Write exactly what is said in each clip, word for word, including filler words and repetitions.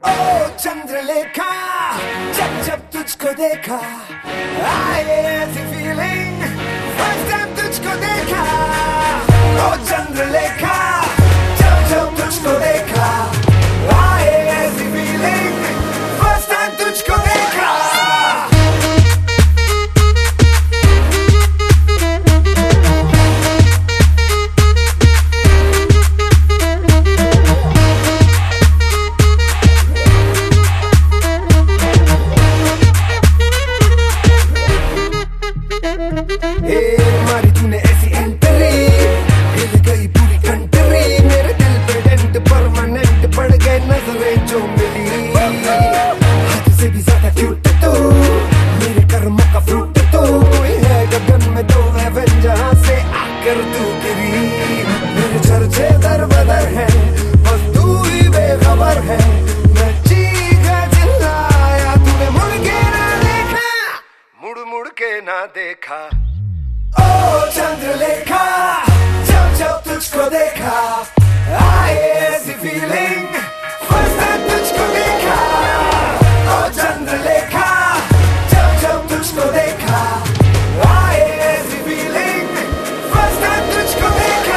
ओ चंद्रलेखा, जब जब तुझको देखा आए ऐसी फीलिंग, फर्स्ट टाइम तुझको देखा। ओ चंद्रलेखा, जब जब तुझको देखा आए ऐसी फीलिंग, फर्स्ट टाइम तुझको देखा। मारी तूने ऐसी एंट्री, हिल गई पूरी कंट्री, मेरे दिल पे डेंट परमानेंट पड़ गए नजरें जो मिली। हद से भी ज्यादा क्यूट तू, मेरे कर्मों का फ्रूट तू, कोई है गगन में तो हेवन जहां से आकर तू गिरी। मेरे चर्चे दर बदर है, बस तू ही बेखबर है, मैं चीखा चिल्लाया तूने मुड़ के ना देखा, मुड़ मुड़ के ना देखा। ओ चंद्रलेखा, जब जब तुझको देखा आए ऐसी फीलिंग, फर्स्ट टाइम तुझको देखा। ओ चंद्रलेखा, जब जब तुझको देखा आए ऐसी फीलिंग, फर्स्ट टाइम तुझको देखा।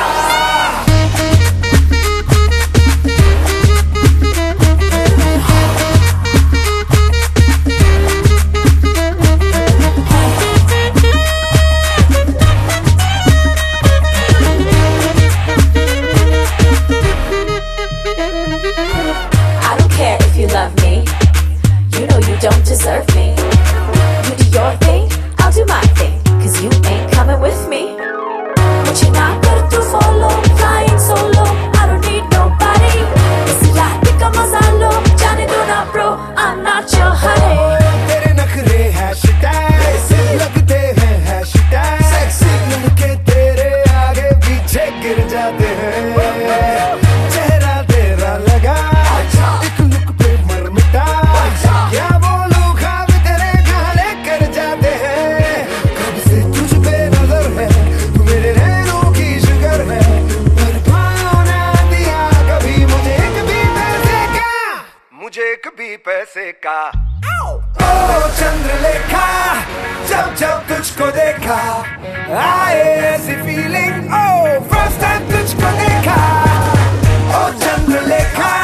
Love me, you know you don't deserve me. You do your thing, I'll do my thing, cause you ain't coming with me. Mujhe na kar tu follow, flying solo, I don't need nobody. Is raat ka maza lo, jaane do na bro, I'm not your honey. Tere nakhre hashtag lagte hain hashtag sexy, लड़के तेरे आगे पीछे गिर जाते हैं। चेहरा तेरा लगा एक लुक पे मर मिटा, क्या बोलूं ख्वाब तेरे गाले कर जाते हैं। कब से तुझ पे नजर है, तू मेरे नैनों की शुगर है, पर पाँव ना दिया कभी मुझे एक भी पैसे का, मुझे एक भी पैसे का। ओ चंद्रलेखा, जब जब तुझको देखा आए ऐसी फीलिंग, ओ फर्स्ट टाइम तुझको देखा। ओ चंद्रलेखा,